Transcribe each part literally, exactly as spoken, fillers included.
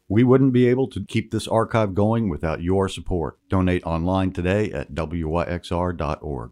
We wouldn't be able to keep this archive going without your support. Donate online today at W Y X R dot org.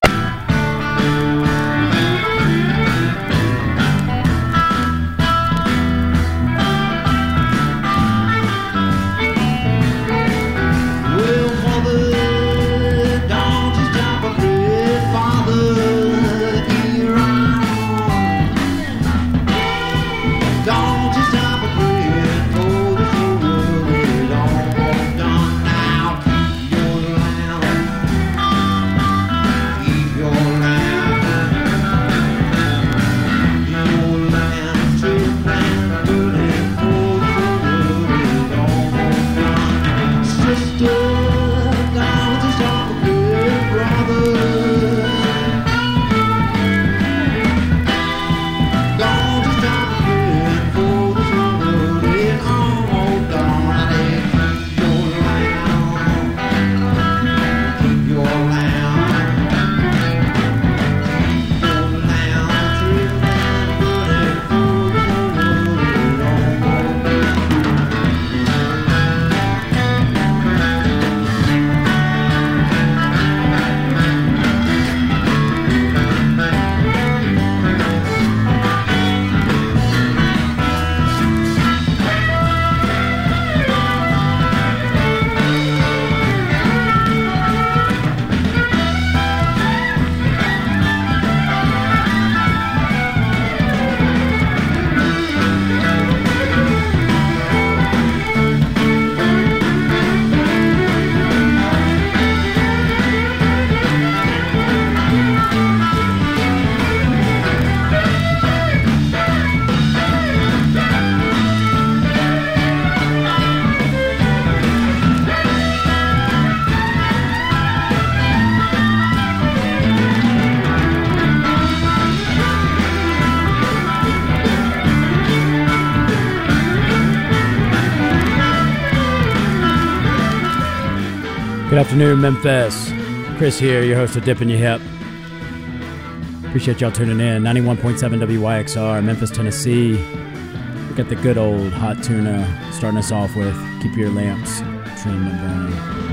Good afternoon, Memphis. Chris here, your host of Dippin' Your Hip. Appreciate y'all tuning in. ninety-one point seven W Y X R, Memphis, Tennessee. We got the good old hot tuna starting us off with Keep Your Lamps Trimmed and Burning.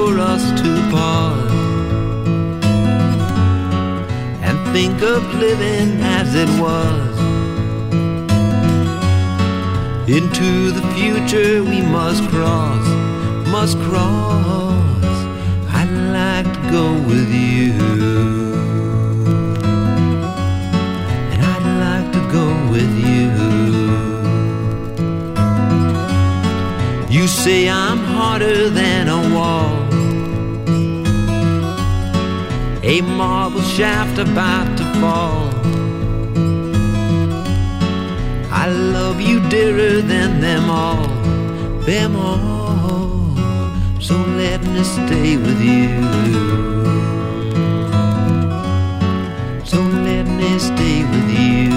for us to part and think of living as it was. Into the future we must cross, must cross. I'd like to go with you, and I'd like to go with you. You say I'm harder than a wall, a marble shaft about to fall. I love you dearer than them all, them all. So let me stay with you, so let me stay with you.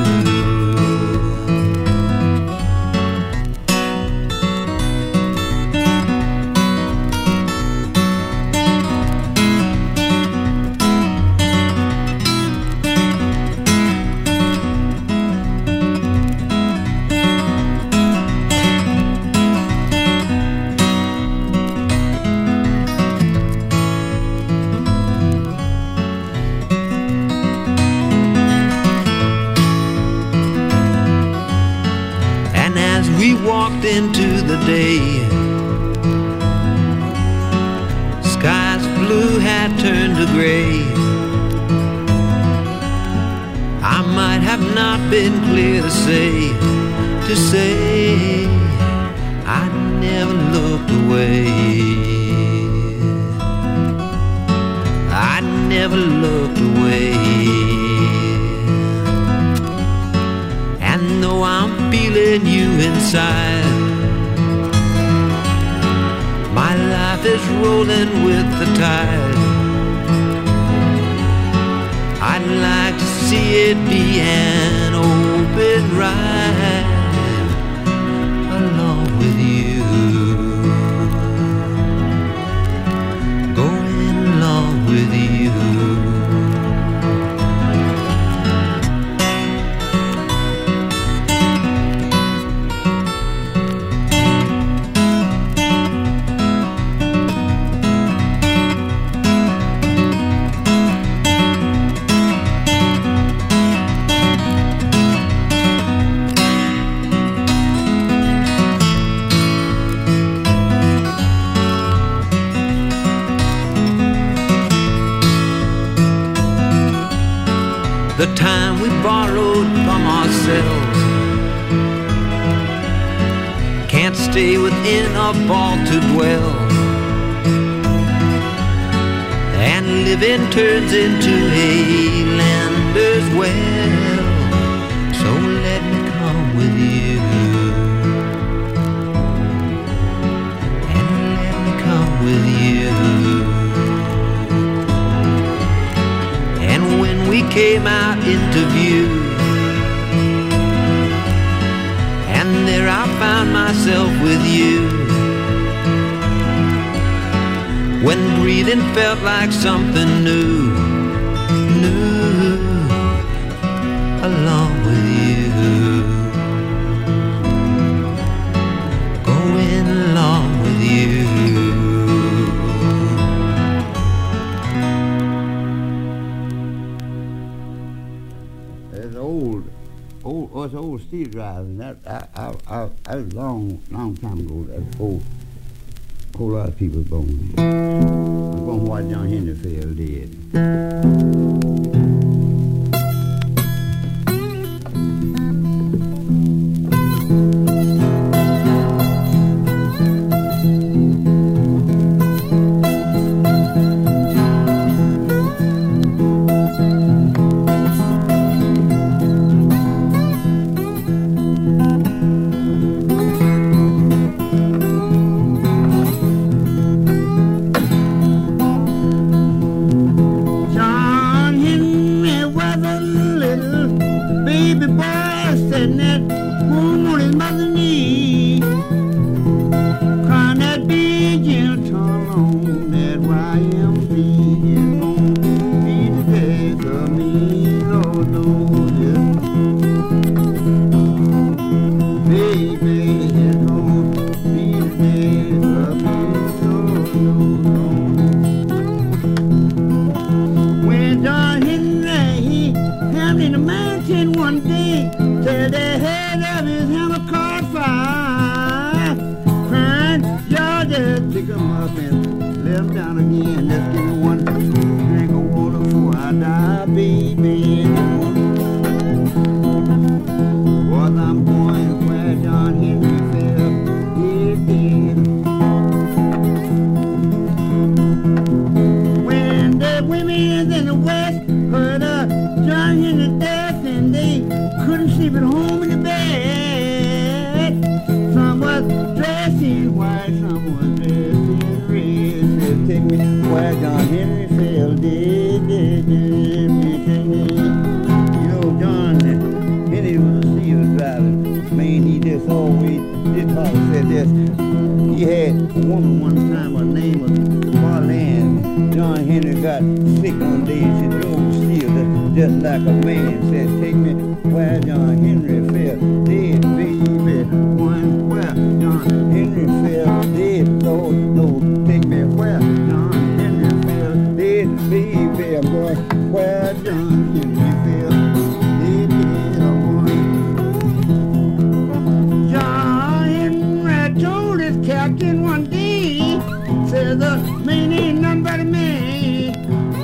Into the day, skies blue had turned to gray. I might have not been clear to say, to say I never looked away. I never looked away. And though I'm feeling you inside, my life is rolling with the tide. I'd like to see it be an open ride along with you, going along with you. The time we borrowed from ourselves can't stay within a vault to dwell, and living turns into a lander's well. So let me come with you, and let me come with you. We came out into view, and there I found myself with you. When breathing felt like something new, new, along with you, going along with you. Us old steel driving, that I, I, I, that was a long, long time ago. That old, a whole lot of people born. I'm going to watch John Henderfield did. Baby, it's gonna be the day of me, oh, no, no. man, just give me one drink of water before I die, baby. Was I'm going where John Henry fell, he did. When the women in the West heard of John Henry's death and they couldn't sleep at home in the bed, some was dressed in white, some was dressed in red. Said, take me where John Henry fell, did, did, did, take me. You know, John Henry was a steel driver. Man, he just always did talk, said this. He had a woman one time, her name was Marlene. John Henry got sick one day and she drove steel just like a man. Said, take me where John Henry fell, dead, baby. One where John Henry fell, dead, Lord, Lord. Take me where John Henry fell, dead, baby. I'm going where John Henry fell, dead, dead, I'm going. John Henry told his captain one day, said the man ain't nothing but a man.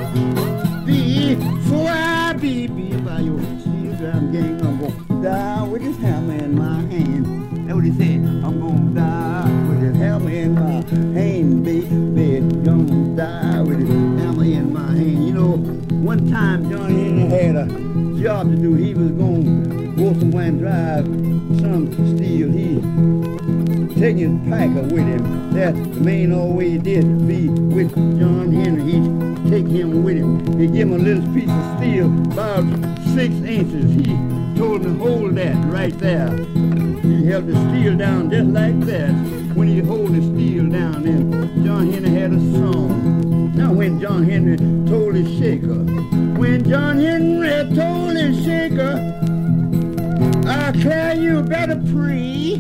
Before I be beat by your steel drum gang, I'm gonna die with this hammer in my hand. That's what he said. I'm gonna die with this hammer in my hand, baby. Gonna die with this hammer in my hand. You know, one time John Henry had a job to do. He was gonna go somewhere and drive some steel. He taking his packer with him. That's the main always did be with John Henry. He'd take him with him. He'd give him a little piece of steel about six inches. He told him to hold that right there. He held the steel down just like that. When he hold the steel down, then John Henry had a song. Now when John Henry told his shaker, when John Henry told his shaker, I tell you better pray.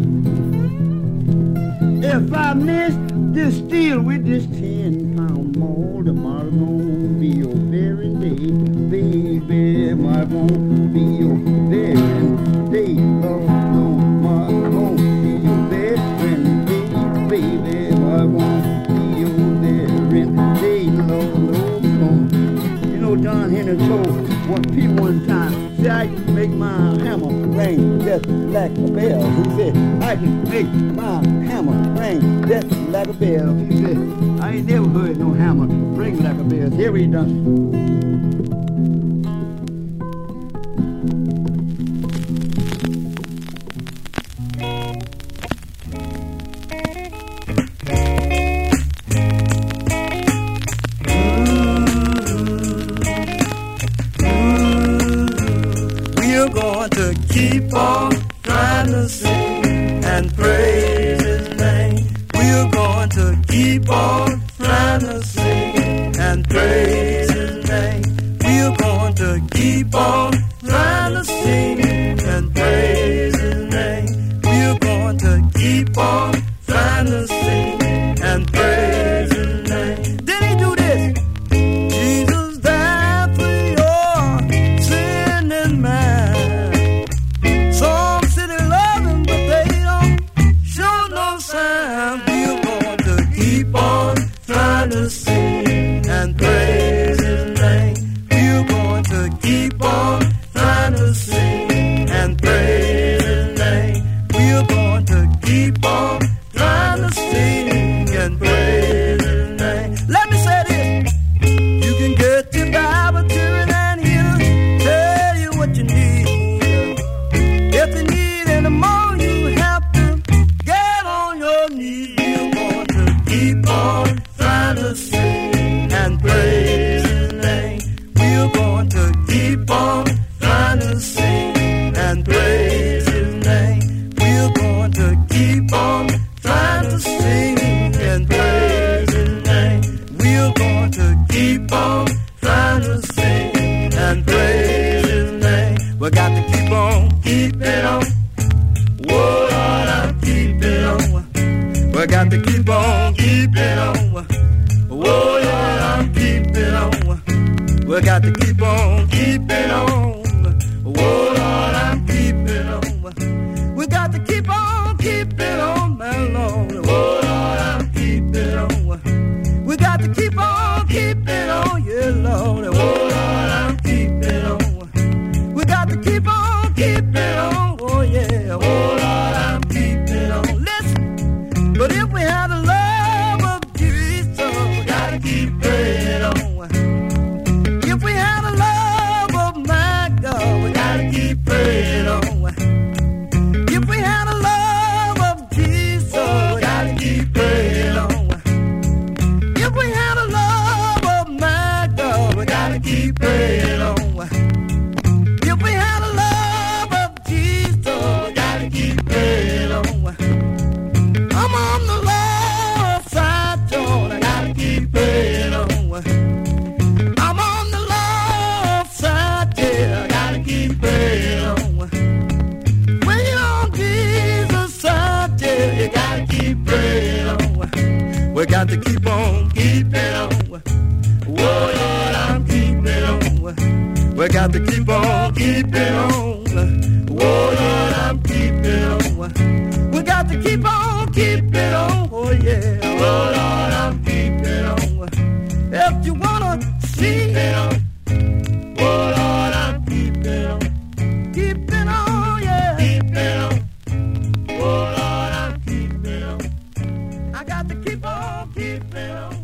If I miss this steel with this ten pound mold, tomorrow gonna be your very day, baby. Tomorrow gonna be your very day, Lord. Tomorrow gonna be your very day, baby. Tomorrow gonna be your very day, Lord. Lord. You know, John Henry told one people one time, say I can make my hammer ring just like a bell. He said, I can make my hammer ring just like a bell. He said, I ain't never heard no hammer ring like a bell. Here we done. Keep on trying to sing and praise His name. We're going to keep on trying to sing and praise His name. We're going to keep on trying to sing and praise His name. We're going to keep on trying to sing and praise His name. Did He do this? Jesus died for your sin and mine. To sing and praise His name. We're going to keep on trying to sing and praise His name. We're going to keep on trying to sing and praise His name. Let me say this. You can get your Bible to it and He'll tell you what you need. If you need any more, you have to get on your knees. We're going to keep on trying to sing and praise His name. We're going to keep on trying to sing and praise His name. We're going to keep on trying to sing and praise His name. We're going to keep on trying to sing and praise His name. We got to keep on, keep it on. Whoa, Lord, I'm keeping on. We got to keep on, keep it on. Oh yeah, I'm keeping on. We got to keep on, keeping on. Oh Lord, I'm keeping on. We got to keep on, keeping on, my Lord. Oh Lord, I'm keeping on. We got to keep on, We got to keep on keeping on. Oh Lord, I'm keeping on. We got to keep on keeping on. Oh yeah. Oh Lord, I'm keeping on. If you wanna see it on. Oh Lord, I'm keeping on. Keeping on, yeah. Keeping on. Oh Lord, I'm keeping on. I got to keep on keeping on.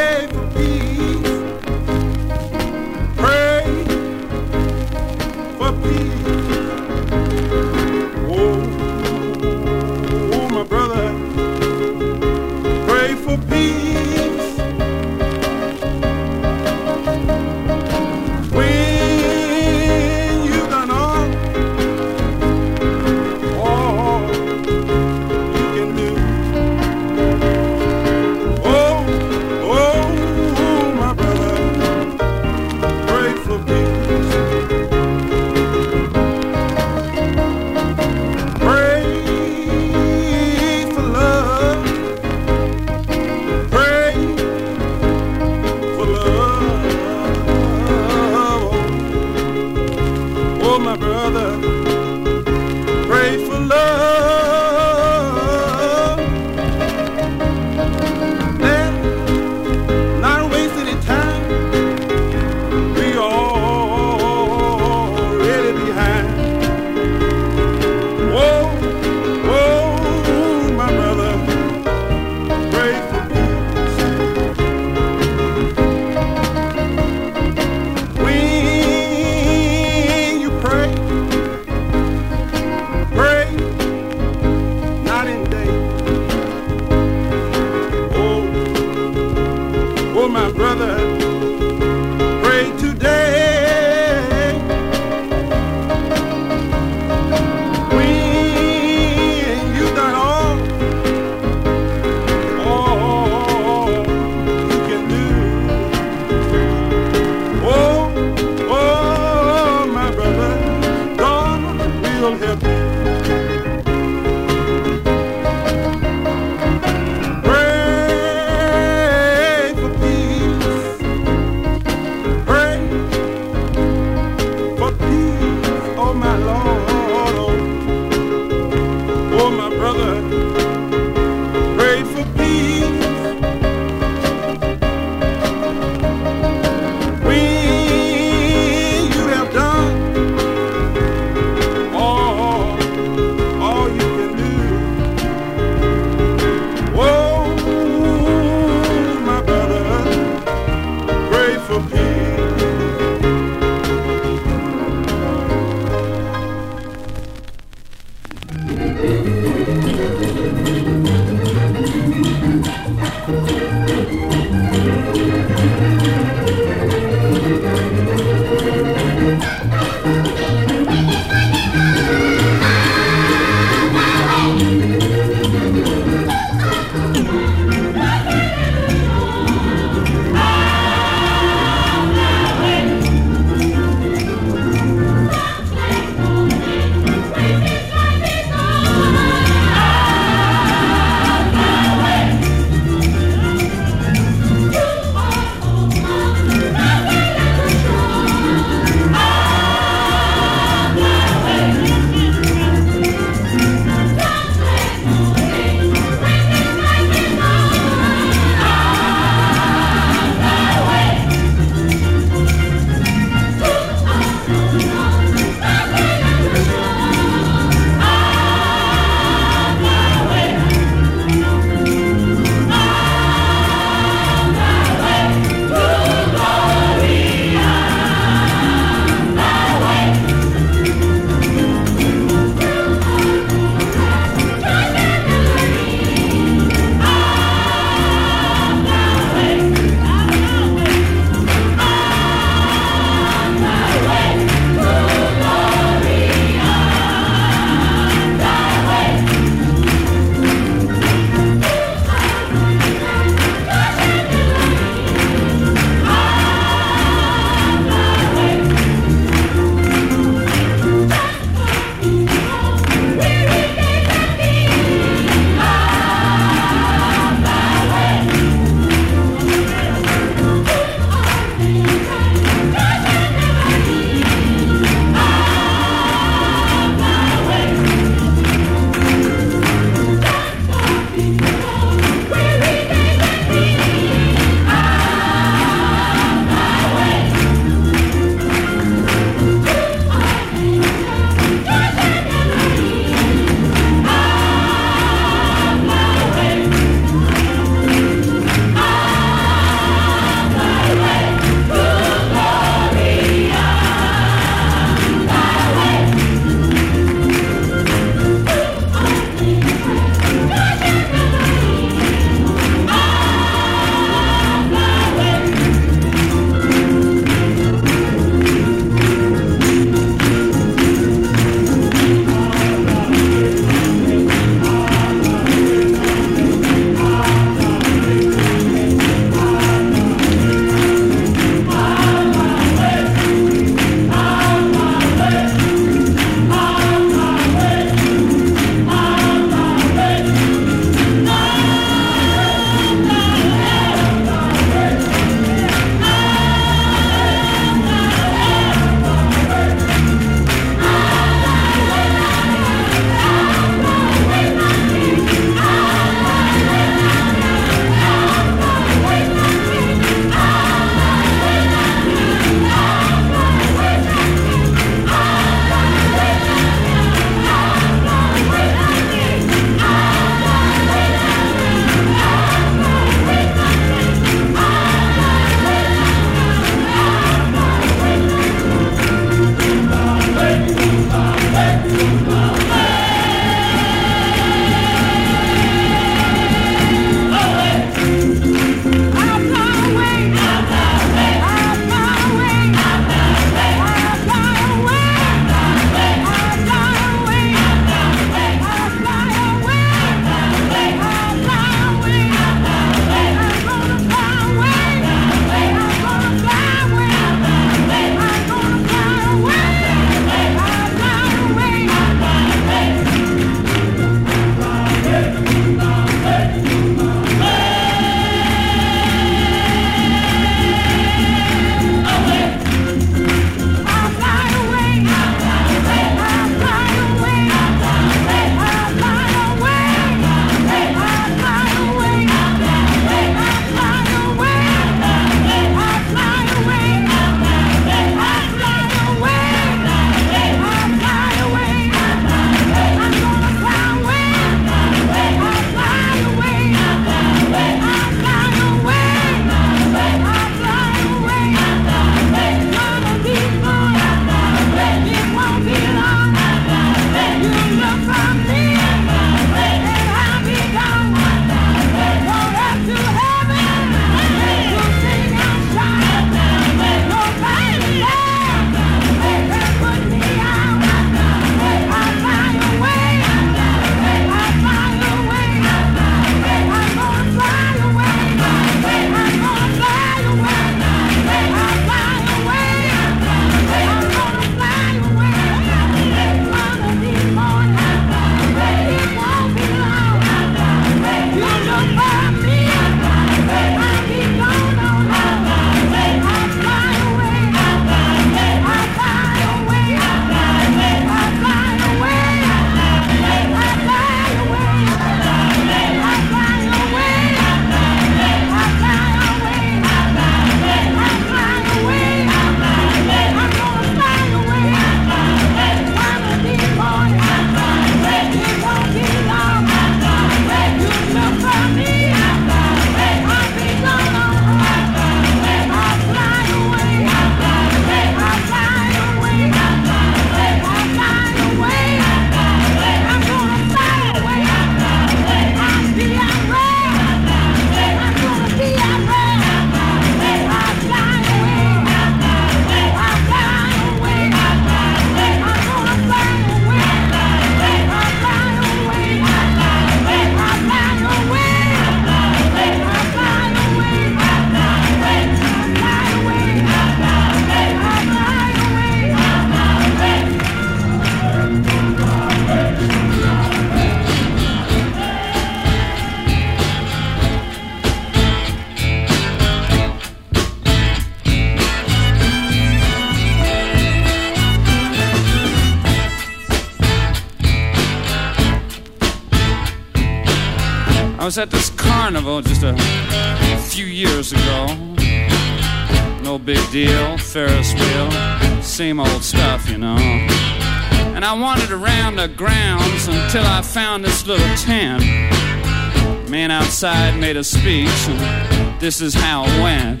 was at this carnival just a few years ago. No big deal, Ferris wheel, same old stuff, you know. And I wandered around the grounds until I found this little tent. Man outside made a speech, and this is how it went.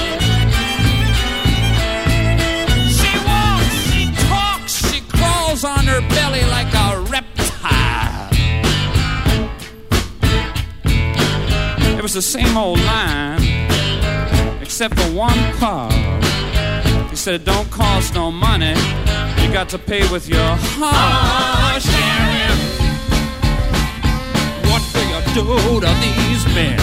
She walks, she talks, she crawls on her belly like a reptile. It was the same old line, except for one part. He said it don't cost no money, you got to pay with your heart. Oh, Sharon, what do you do to these men?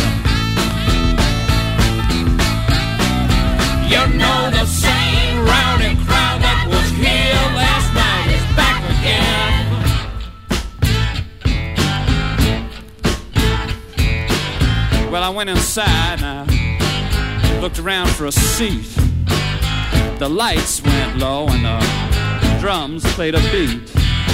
You know the same rowdy crowd that was here last night is back again. Well, I went inside and I looked around for a seat. The lights went low and the drums played a beat.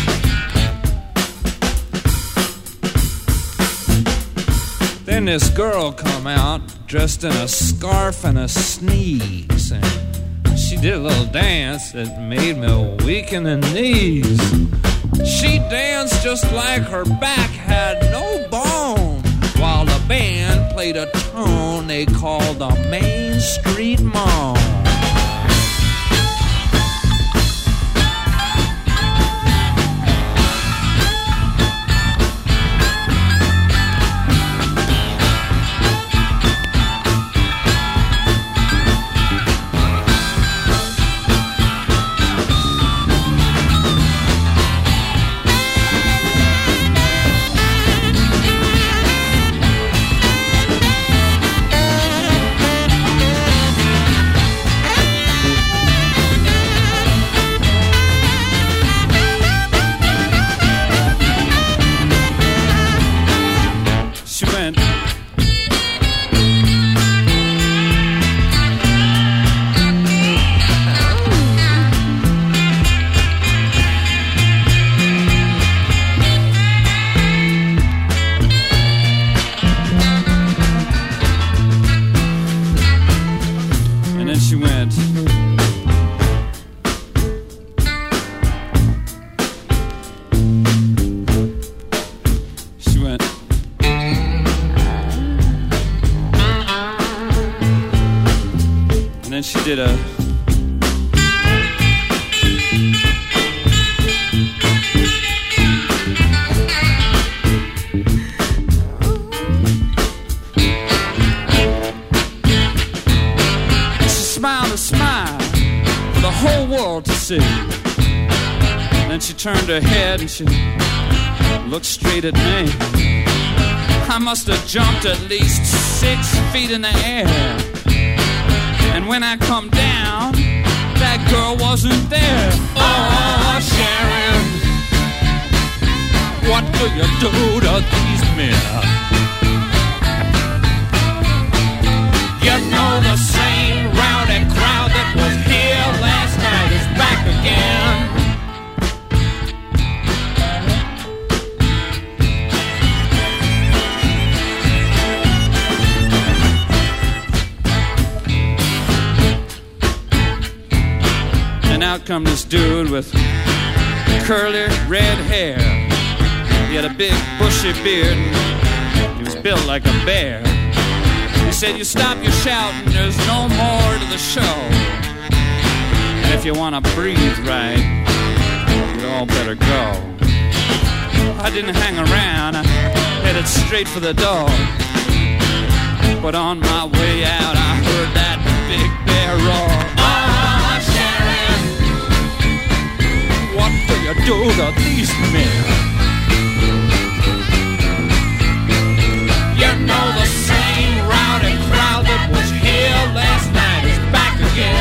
Then this girl come out dressed in a scarf and a sneeze, and she did a little dance that made me weak in the knees. She danced just like her back had no bone, while the band played a tune they called the Main Street Moan. Did a she smiled a smile for the whole world to see. And then she turned her head and she looked straight at me. I must have jumped at least six feet in the air. And when I come down, that girl wasn't there. Oh, Sharon, what do you do to these men? You know the same rowdy crowd that was here last night is back again. Out come this dude with curly red hair. He had a big bushy beard and he was built like a bear. He said, you stop your shouting, there's no more to the show. And if you want to breathe right, you all better go. I didn't hang around, I headed straight for the door. But on my way out, I heard that big bear roar. What do you do to these men? You know the same rowdy crowd that was here last night is back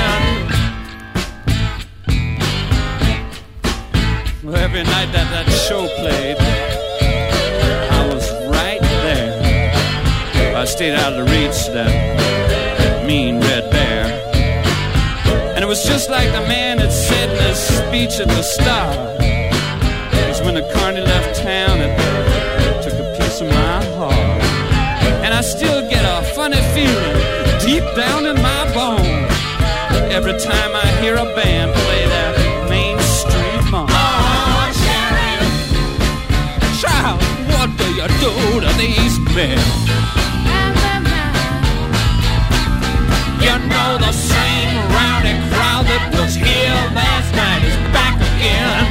again. Well, every night that that show played, I was right there. I stayed out of the reach of that mean red bear. And it was just like the man had said in his speech at the start. Because when the carny left town, it took a piece of my heart. feeling deep down in my bones every time I hear a band play that Main Street Moan. Oh, Sharon, child, what do you do to these men? You know the same rowdy crowd that was here last night is back again.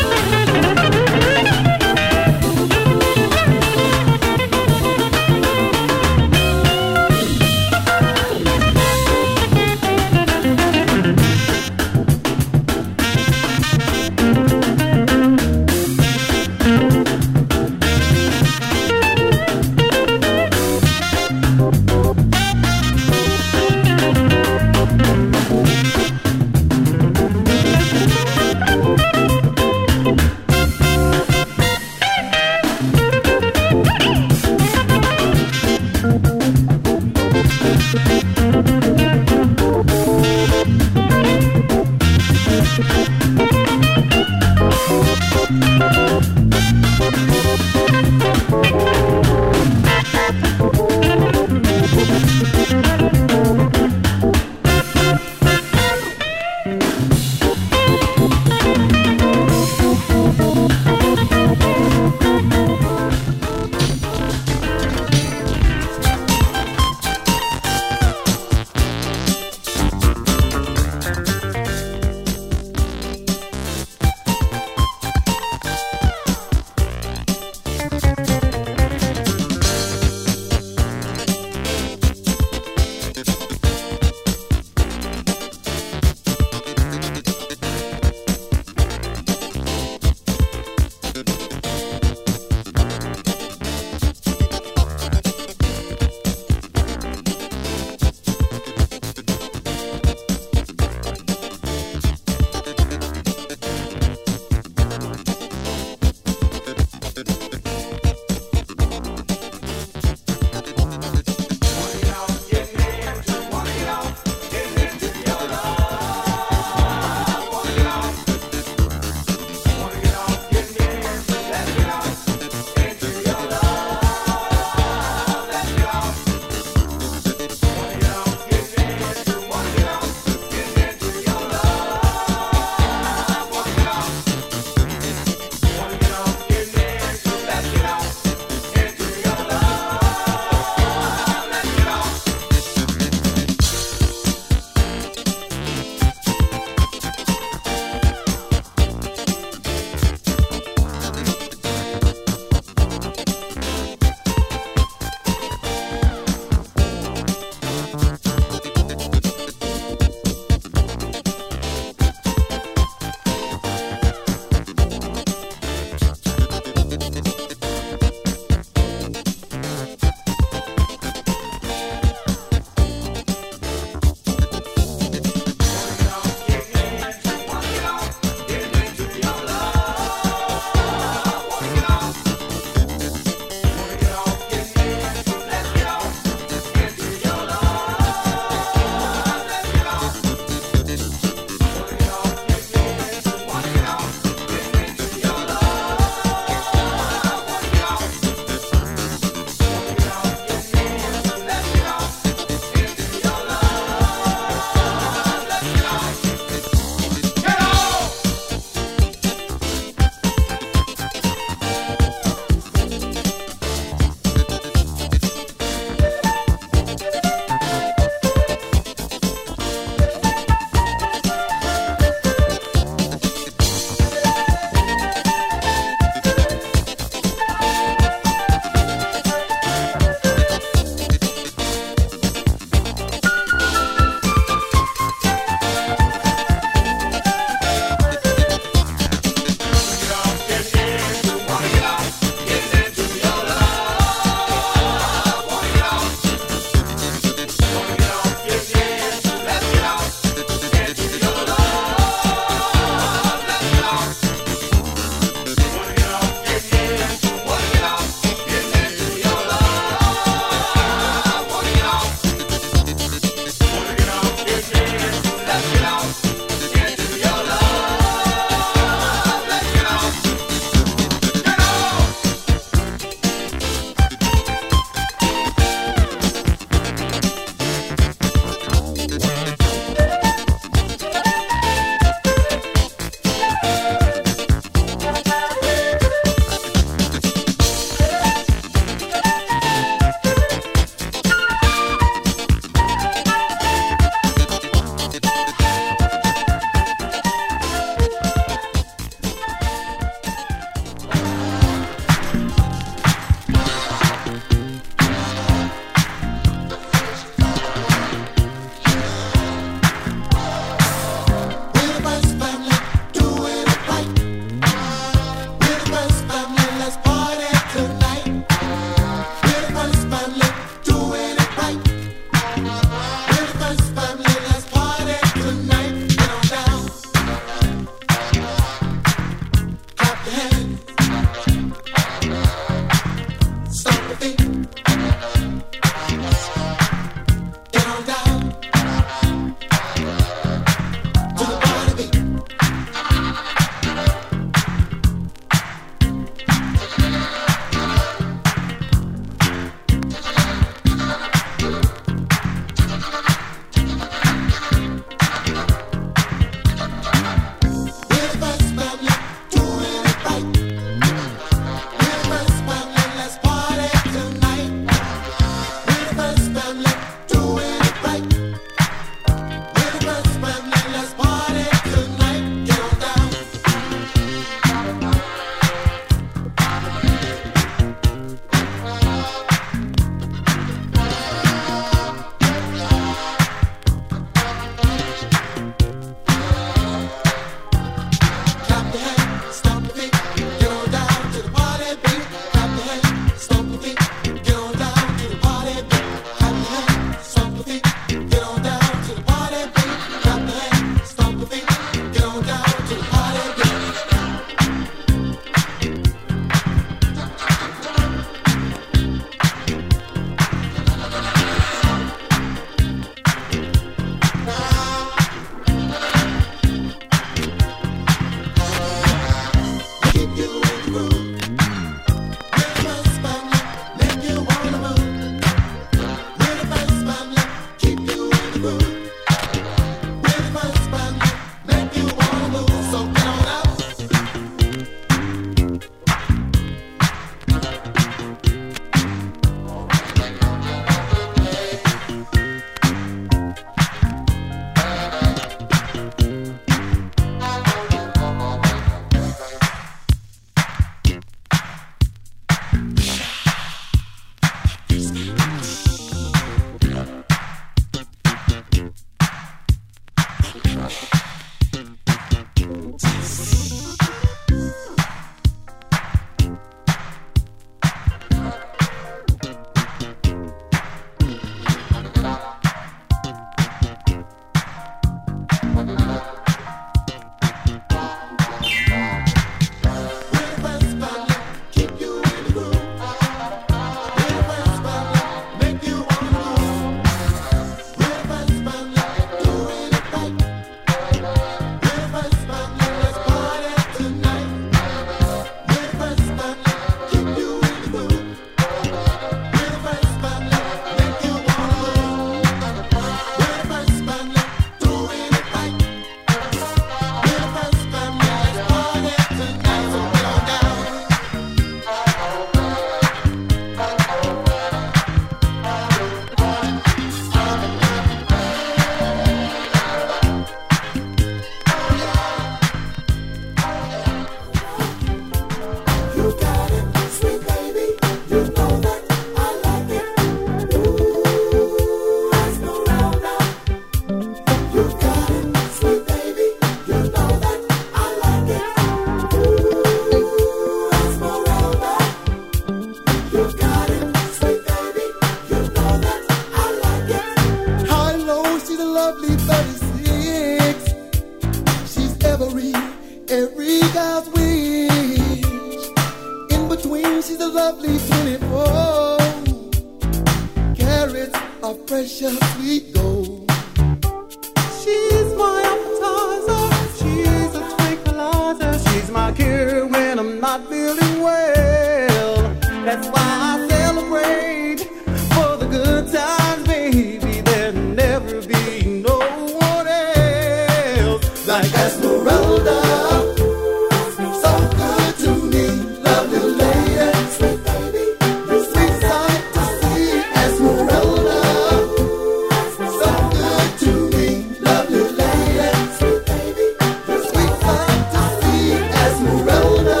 lovely thirty-six. She's every, every guy's wish. In between, she's a lovely twenty-four. Carrots are precious sweet gold. She's my appetizer. She's a tranquilizer. She's my cure when I'm not feeling well. That's why I celebrate for the good times, baby. There'll never be no one else like Esmeralda. So good to me, lovely lady, sweet baby, sweet sight to see. Esmeralda, so good to me, lovely lady, sweet baby, sweet sight to see. Esmeralda.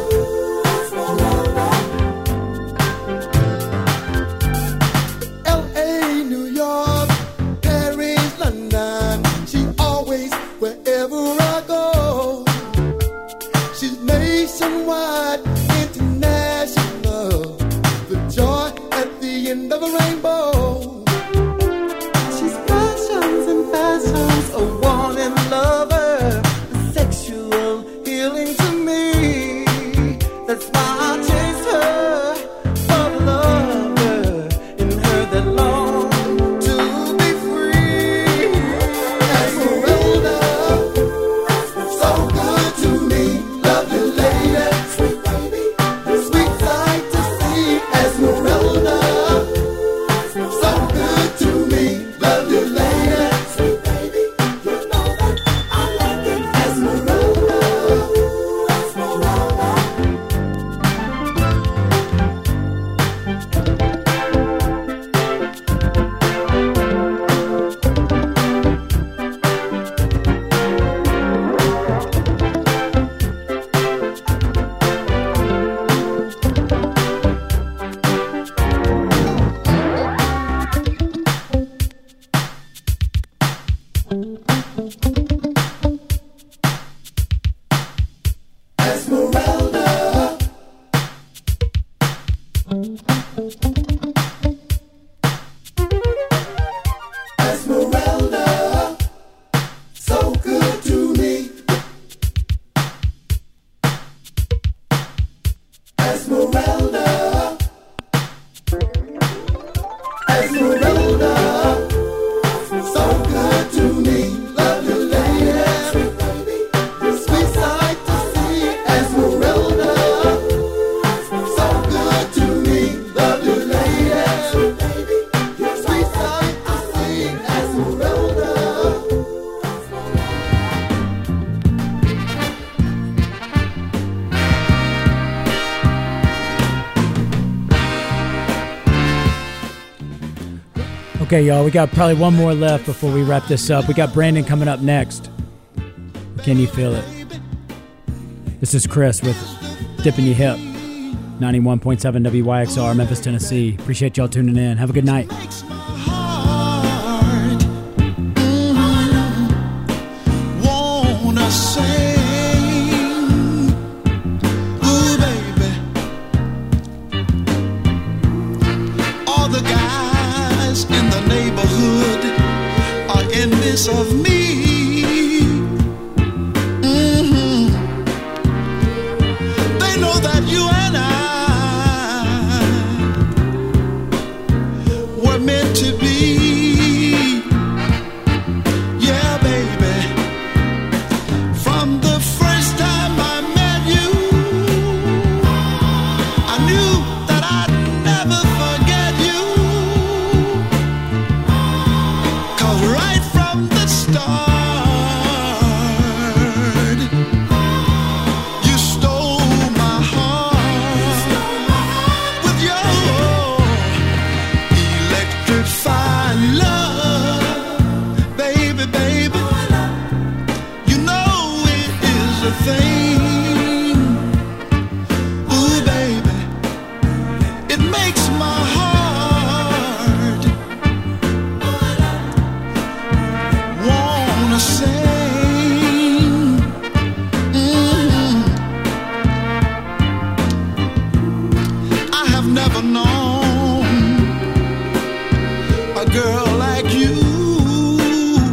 L A, New York, Paris, London. She always, wherever I go. She's nationwide, international. The joy at the end of a rainbow. She's passions and passions, a wanting lover, a sexual healing to me. That's why I chase her for the lover in her that long to be free. Esmeralda, so good to me, lovely lady, sweet baby, sweet sight to see. Esmeralda, so good to me, lovely lady, sweet baby, you know that I like it. Esmeralda, Esmeralda. Esmeralda, Esmeralda, so good to me. Esmeralda, Esmeralda, so good to me, lovely lady, sweet baby, sweet sight to see. Esmeralda, so good to me, lovely lady, sweet baby, sweet sight to see. Esmeralda. Okay, y'all, we got probably one more left before we wrap this up. We got Brandon coming up next. Can you feel it? This is Chris with Dipping Your Hip, ninety-one point seven W Y X R, Memphis, Tennessee. Appreciate y'all tuning in. Have a good night. Heart, wanna sing, ooh baby. All the guys in the neighborhood are envious of me. Mhm. They know that you and I were meant to be. Yeah, baby. From the first time I met you, I knew that I'd never forget you. 'Cause right from the start, you stole my heart with your electrifying love, baby, baby. You know it is a thing. Ooh, baby, it makes my heart wanna sing. Mhm. I have never known a girl like you.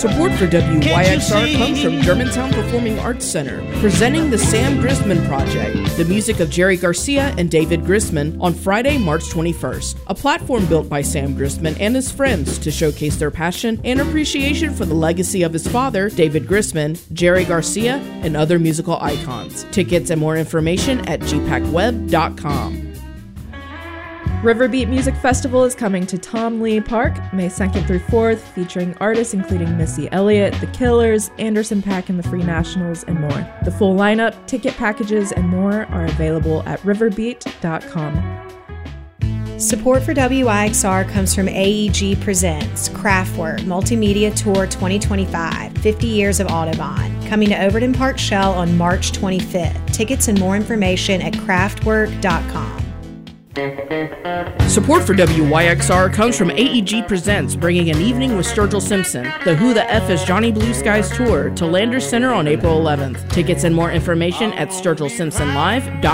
Support for W Y X R comes from Germantown Performing Arts Center, presenting the Sam Grisman Project, the music of Jerry Garcia and David Grisman, on Friday, March twenty-first. A platform built by Sam Grisman and his friends to showcase their passion and appreciation for the legacy of his father, David Grisman, Jerry Garcia, and other musical icons. Tickets and more information at g pac web dot com. Riverbeat Music Festival is coming to Tom Lee Park May second through fourth, featuring artists including Missy Elliott, The Killers, Anderson .Paak and the Free Nationals, and more. The full lineup, ticket packages, and more are available at riverbeat dot com. Support for W I X R comes from A E G Presents Kraftwerk Multimedia Tour twenty twenty-five, fifty Years of Audubon, coming to Overton Park Shell on March twenty-fifth. Tickets and more information at kraftwerk dot com. Support for W Y X R comes from A E G Presents, bringing an evening with Sturgill Simpson, the Who the F is Johnny Blue Skies tour, to Landers Center on April eleventh. Tickets and more information at sturgill simpson live dot com.